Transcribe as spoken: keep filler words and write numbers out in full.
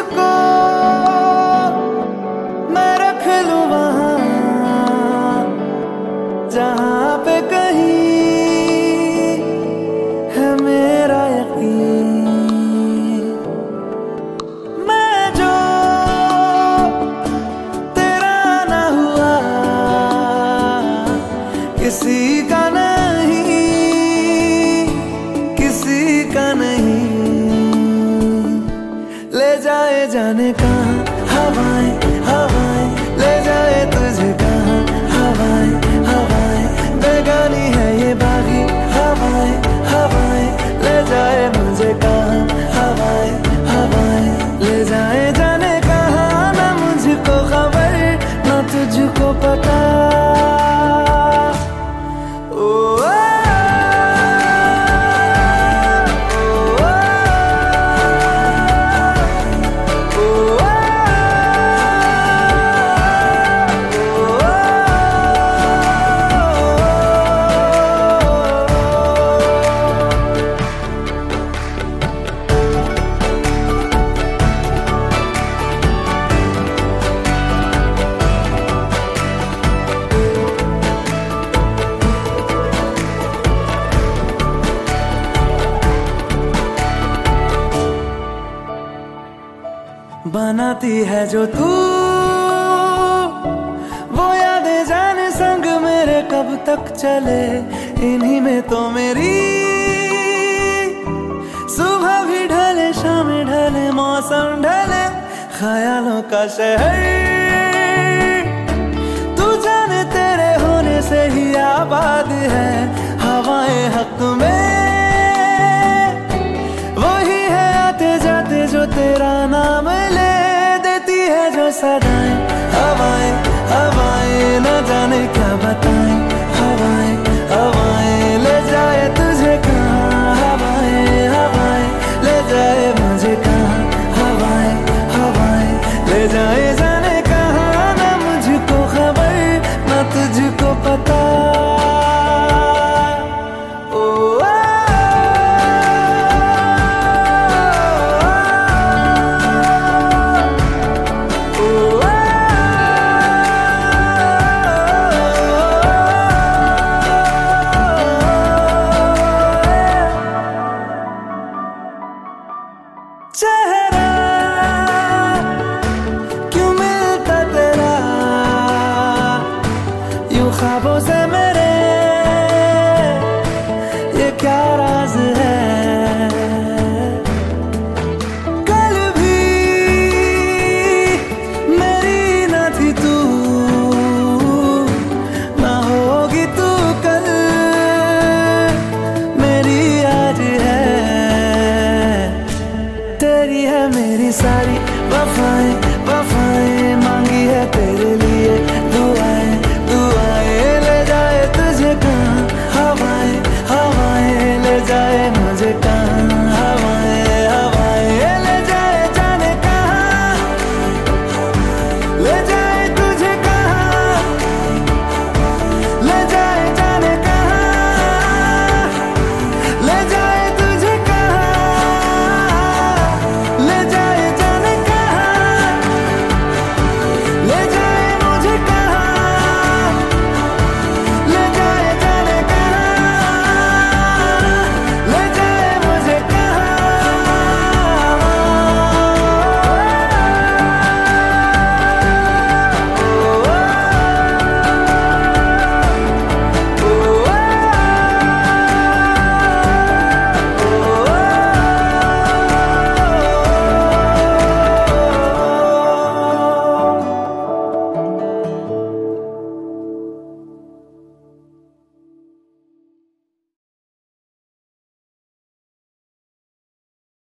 तुझको मैं रख लूं वहां जहां पे कहीं है मेरा यकीन। मैं जो तेरा ना हुआ किसी का नहीं, किसी का नहीं। ले जाए जाने कहाँ हवाएं हवाएं, ले जाए तुझे कहाँ हवाएं हवाएं। बेगानी है ये बागी हवाएं हवाएं, ले जाए मुझे कहाँ हवाएं हवाएं। ले जाए जाने कहाँ, ना मुझको खबर ना तुझको पता। बनाती है जो तू वो यादें जाने संग मेरे कब तक चले। इन्हीं में तो मेरी सुबह भी ढले शाम ढले मौसम ढले। ख्यालों का शहर तू जाने तेरे होने से ही आबाद है। हवाएं हक में वही है आते जाते जो तेरा नाम ले देती है जो सदाएं। हवाएं हवाएं न जाने क्या बताएं। हवाएं हवाएं ले जाए तुझे कहाँ। हवाएं हवाएं ले जाए मुझे कहाँ। हवाएं हवाएं ले जाए जाने कहाँ, ना मुझको खबर ना तुझको पता। चेहरा क्यों मिलता तेरा यूं ख्वाबों से मेरे।